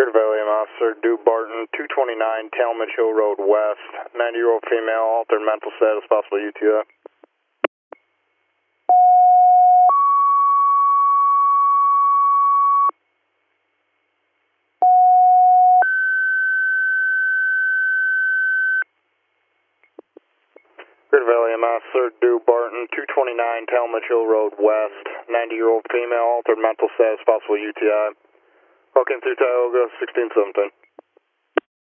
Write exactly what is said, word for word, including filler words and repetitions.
Grid Valley Officer Dew Barton, two twenty-nine Talmadge Hill Road West, ninety-year-old female, altered mental status, possible U T I. Grid Valley Officer Dew Barton, two twenty-nine Talmadge Hill Road West, ninety-year-old female, altered mental status, possible U T I. Walking through Tioga, sixteen seventeen.